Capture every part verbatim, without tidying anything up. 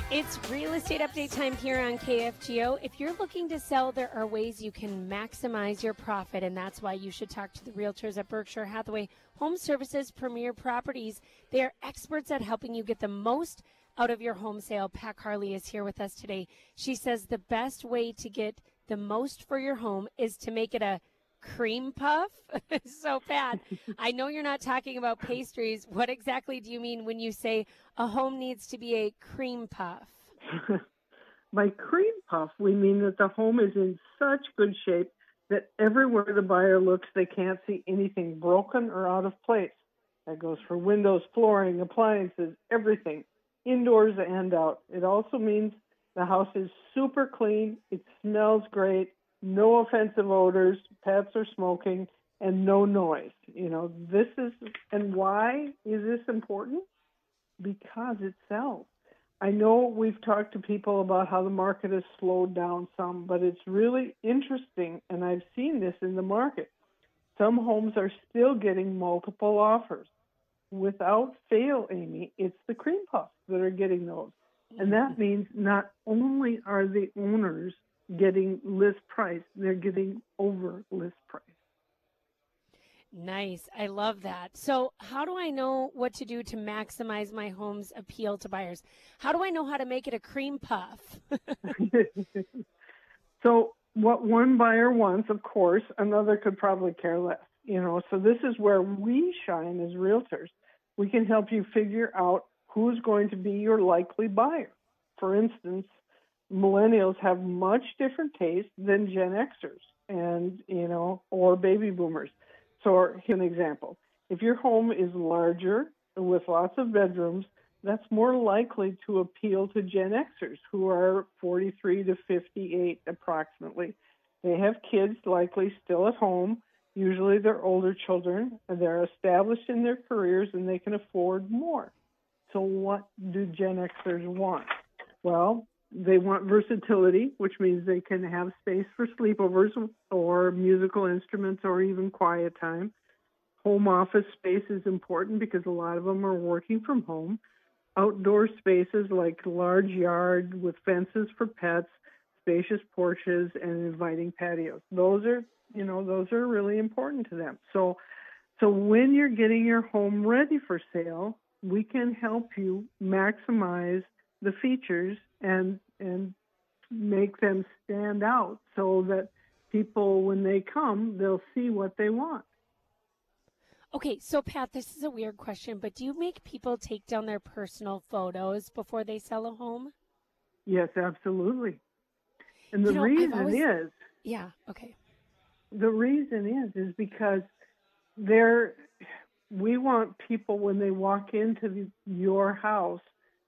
It's real estate update time here on K F G O. If you're looking to sell, there are ways you can maximize your profit, and that's why you should talk to the realtors at Berkshire Hathaway Home Services Premier Properties. They are experts at helping you get the most out of your home sale. Pat Carley is here with us today. She says the best way to get the most for your home is to make it a cream puff. So, Pat, I know you're not talking about pastries. What exactly do you mean when you say a home needs to be a cream puff? By cream puff, we mean that the home is in such good shape that everywhere the buyer looks, they can't see anything broken or out of place. That goes for windows, flooring, appliances, everything, indoors and out. It also means the house is super clean, it smells great, no offensive odors, pets are smoking, and no noise. You know, this is, and why is this important? Because it sells. I know we've talked to people about how the market has slowed down some, but it's really interesting, and I've seen this in the market. Some homes are still getting multiple offers. Without fail, Amy, it's the cream puffs that are getting those. And that means not only are the owners getting list price, they're getting over list price. Nice. I love that. So how do I know what to do to maximize my home's appeal to buyers? How do I know how to make it a cream puff? So what one buyer wants, of course, another could probably care less. You know, so this is where we shine as realtors. We can help you figure out who's going to be your likely buyer. For instance, millennials have much different taste than Gen Xers and, you know, or baby boomers. So here's an example. If your home is larger with lots of bedrooms, that's more likely to appeal to Gen Xers who are forty-three to fifty-eight approximately. They have kids likely still at home. Usually they're older children, and they're established in their careers, and they can afford more. So what do Gen Xers want? Well, they want versatility, which means they can have space for sleepovers or musical instruments or even quiet time. Home office space is important because a lot of them are working from home. Outdoor spaces like large yard with fences for pets, spacious porches, and inviting patios. Those are, you know, those are really important to them. So, so when you're getting your home ready for sale, we can help you maximize the features and and make them stand out so that people, when they come, they'll see what they want. Okay, so Pat, this is a weird question, but do you make people take down their personal photos before they sell a home? Yes, absolutely. And the you know, reason always... is, yeah, okay. The reason is, is because they're, we want people when they walk into the, your house,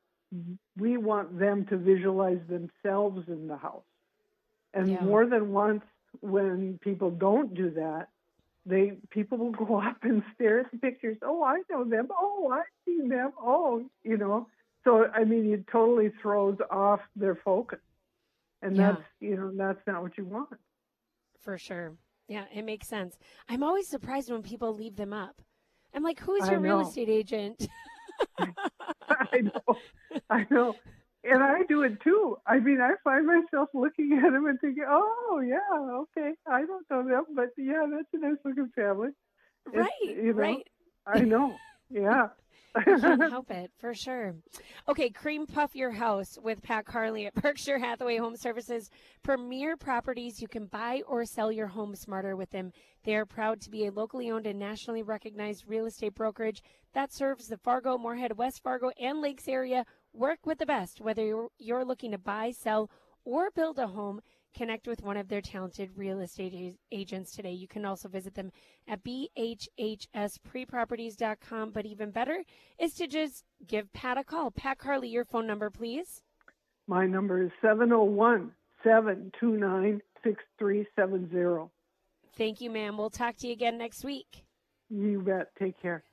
we want them to visualize themselves in the house. And yeah. more than once, when people don't do that, they people will go up and stare at the pictures. Oh, I know them. Oh, I've seen them. Oh, you know. So, I mean, it totally throws off their focus. And yeah. that's, you know, that's not what you want. For sure. Yeah, it makes sense. I'm always surprised when people leave them up. I'm like, who's I your know. real estate agent? I know. I know. And I do it too. I mean, I find myself looking at them and thinking, oh, yeah, okay, I don't know them, but yeah, that's a nice looking family. Right, it's, you know, right. I know, yeah. You can't help it, for sure. Okay, cream puff your house with Pat Carley at Berkshire Hathaway Home Services. Premier Properties. You can buy or sell your home smarter with them. They are proud to be a locally owned and nationally recognized real estate brokerage that serves the Fargo, Moorhead, West Fargo, and Lakes area. Work with the best. Whether you're, you're looking to buy, sell, or build a home, connect with one of their talented real estate a- agents today. You can also visit them at b h h s pre properties dot com. But even better is to just give Pat a call. Pat Carley, your phone number, please. My number is seven oh one, seven two nine, six three seven zero. Thank you, ma'am. We'll talk to you again next week. You bet. Take care.